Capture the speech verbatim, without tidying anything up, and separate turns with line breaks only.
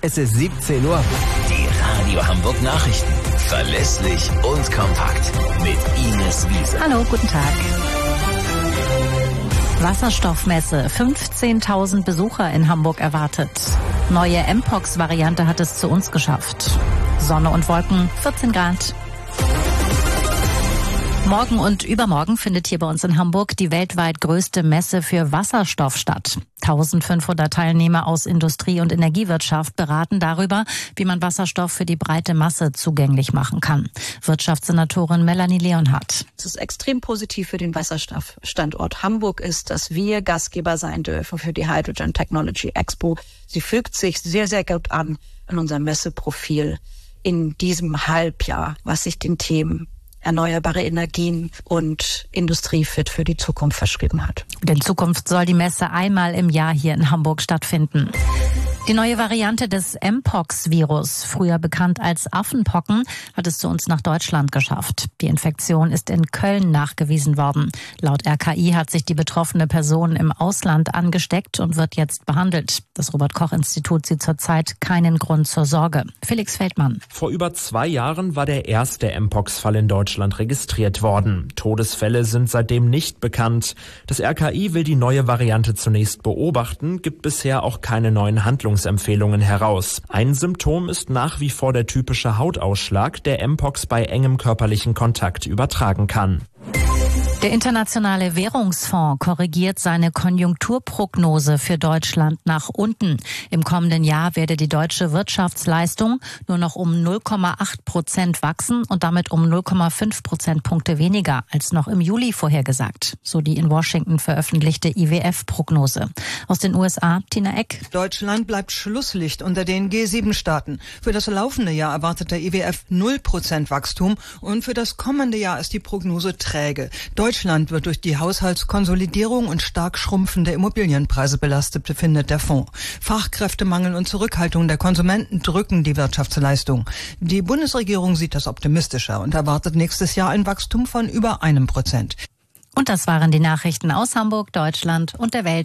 Es ist siebzehn Uhr.
Die Radio Hamburg Nachrichten. Verlässlich und kompakt. Mit Ines Wiese.
Hallo, guten Tag. Wasserstoffmesse. fünfzehntausend Besucher in Hamburg erwartet. Neue Mpox-Variante hat es zu uns geschafft. Sonne und Wolken, vierzehn Grad. Morgen und übermorgen findet hier bei uns in Hamburg die weltweit größte Messe für Wasserstoff statt. eintausendfünfhundert Teilnehmer aus Industrie- und Energiewirtschaft beraten darüber, wie man Wasserstoff für die breite Masse zugänglich machen kann. Wirtschaftssenatorin Melanie Leonhardt.
Es ist extrem positiv für den Wasserstoffstandort Hamburg ist, dass wir Gastgeber sein dürfen für die Hydrogen Technology Expo. Sie fügt sich sehr, sehr gut an an unser Messeprofil in diesem Halbjahr, was sich den Themen erneuerbare Energien und Industriefit für die Zukunft verschrieben hat.
In Zukunft soll die Messe einmal im Jahr hier in Hamburg stattfinden. Die neue Variante des Mpox-Virus, früher bekannt als Affenpocken, hat es zu uns nach Deutschland geschafft. Die Infektion ist in Köln nachgewiesen worden. Laut R K I hat sich die betroffene Person im Ausland angesteckt und wird jetzt behandelt. Das Robert-Koch-Institut sieht zurzeit keinen Grund zur Sorge. Felix Feldmann.
Vor über zwei Jahren war der erste Mpox-Fall in Deutschland registriert worden. Todesfälle sind seitdem nicht bekannt. Das R K I will die neue Variante zunächst beobachten, gibt bisher auch keine neuen Handlungsempfehlungen heraus. Ein Symptom ist nach wie vor der typische Hautausschlag, der Mpox bei engem körperlichen Kontakt übertragen kann.
Der Internationale Währungsfonds korrigiert seine Konjunkturprognose für Deutschland nach unten. Im kommenden Jahr werde die deutsche Wirtschaftsleistung nur noch um null Komma acht Prozent wachsen und damit um null Komma fünf Prozentpunkte weniger als noch im Juli vorhergesagt. So die in Washington veröffentlichte I W F-Prognose. Aus den U S A, Tina Eck.
Deutschland bleibt Schlusslicht unter den G sieben Staaten. Für das laufende Jahr erwartet der I W F null Prozent Wachstum und für das kommende Jahr ist die Prognose träge. Deutschland wird durch die Haushaltskonsolidierung und stark schrumpfende Immobilienpreise belastet, befindet der Fonds. Fachkräftemangel und Zurückhaltung der Konsumenten drücken die Wirtschaftsleistung. Die Bundesregierung sieht das optimistischer und erwartet nächstes Jahr ein Wachstum von über einem Prozent.
Und das waren die Nachrichten aus Hamburg, Deutschland und der Welt.